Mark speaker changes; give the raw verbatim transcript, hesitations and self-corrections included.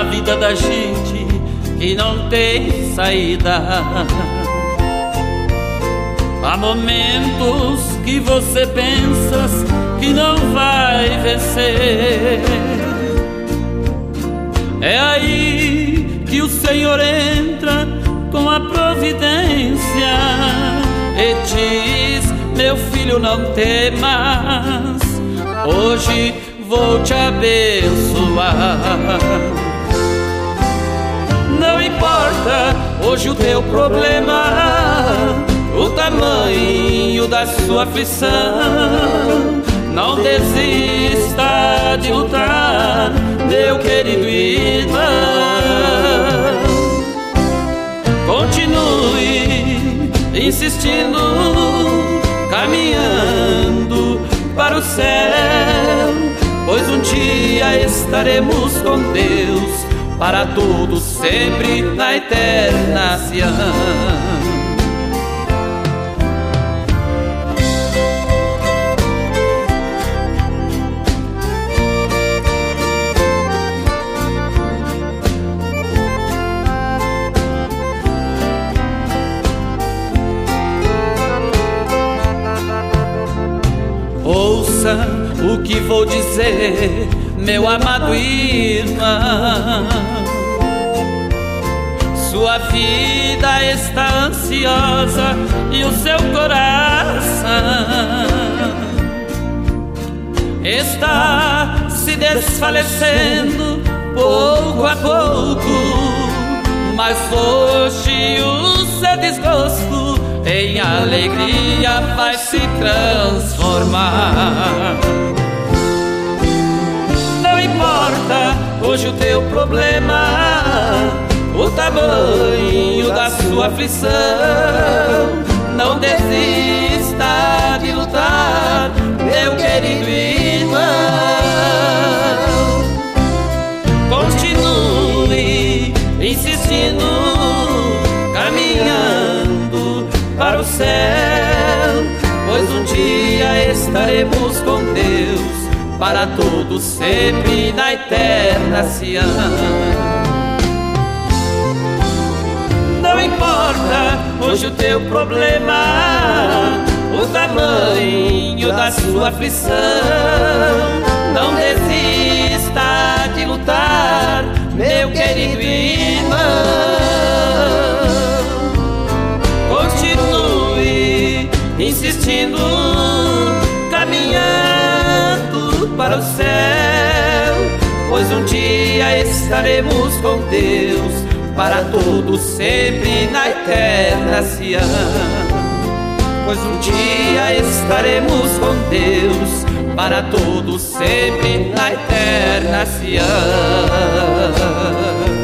Speaker 1: vida da gente que não tem saída. Há momentos que você pensa que não vai vencer. É aí que o Senhor entra com a providência e diz: meu filho, não temas, hoje vou te abençoar. Não importa hoje o teu problema, o tamanho da sua aflição, não desista de lutar, meu querido irmão. Continue insistindo, caminhando para o céu, pois um dia estaremos com Deus para todos sempre na eterna Sião. Ouça o que vou dizer, meu amado irmão. Sua vida está ansiosa e o seu coração está se desfalecendo pouco a pouco. Mas hoje o seu desgosto em alegria vai se transformar. Não importa hoje o teu problema, o tamanho da sua aflição, não desista de lutar, meu querido irmão. Continue insistindo, caminhando para o céu, pois um dia estaremos com Deus para todos sempre na eterna Sião. Não importa hoje o teu problema, o tamanho da sua aflição, não desista de lutar, meu querido irmão. Continue insistindo, caminhando para o céu, pois um dia estaremos com Deus para todos sempre na eterna Sião. Pois um dia estaremos com Deus para todos sempre na eterna Sião.